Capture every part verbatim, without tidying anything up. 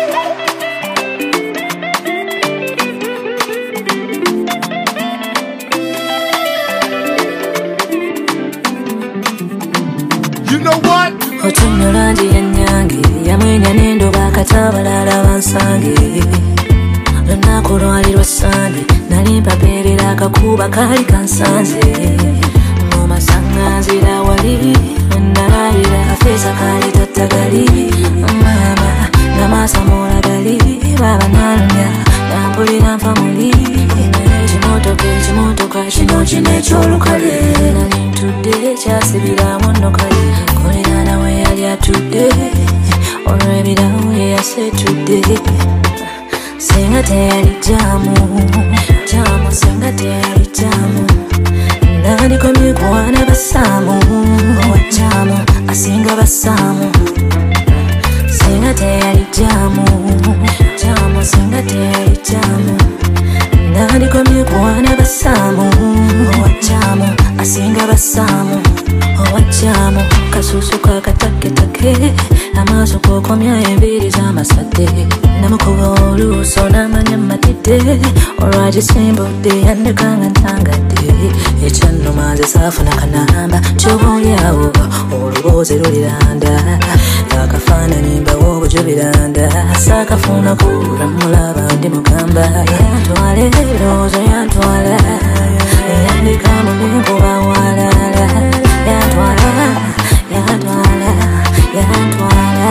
You know what? Otunulanje yanyange yamwenya nendo bakatabalala bansange lunaku lwali lwa Sande nali mpaperera akakuba kali kansanze mu masanganzira wali nalabira kafeesa kali tattagali mama namasamula gali baba nalumya nampulira nfa muli ekimotoka ekimotoka kino kino ekyolukale nali ntudde kyasibiramu nno kale kolera nawe yali atudde olw'ebirawo ye yasetudde singa teyali jamu jamu singa teyali jamu nandikomye kuwana basaamu owa jamu asinga basaamu singa teyali jamu jamu singa teyali jamu nandikomye kuwana basaamu owa jamu asinga basaamu owa jamu kasusu kakataketake amaaso kokomya enviiri z'amasade namukuba oluuso n'amanya matidde olwagisimbudde yandekanga ntangadde ekyannuma nze saafuna kanamba ky'oboolyawo oluboozi luliranda akafaananyi mbawo obujo biranda saakafuna kulamulaba ndi mugamba yantwala ebirowoozo yantwala yandeka mu binkuba walala yantwala yantwala yantwala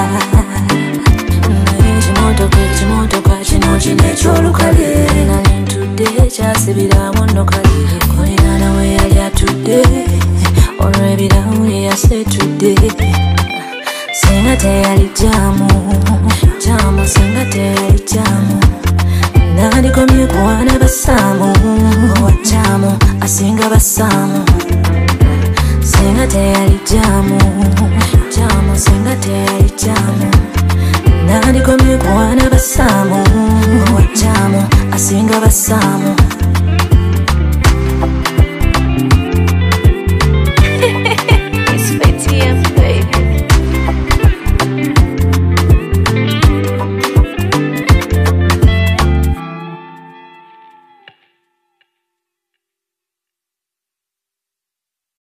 ekimotoka ekimotoka kino kino ekyolukale nali ntudde kyasibiramu nno kale kolera nawe yali atudde olw'ebirawo ye yasetudde singa teyali jamu jamu singa teyali jamu nandikomye kuwana basaamu owa jamu asinga basaamu singa teyali jamu jamu singa teyali jamu nandikomye kuwana basaamu owa jamu asinga basaamu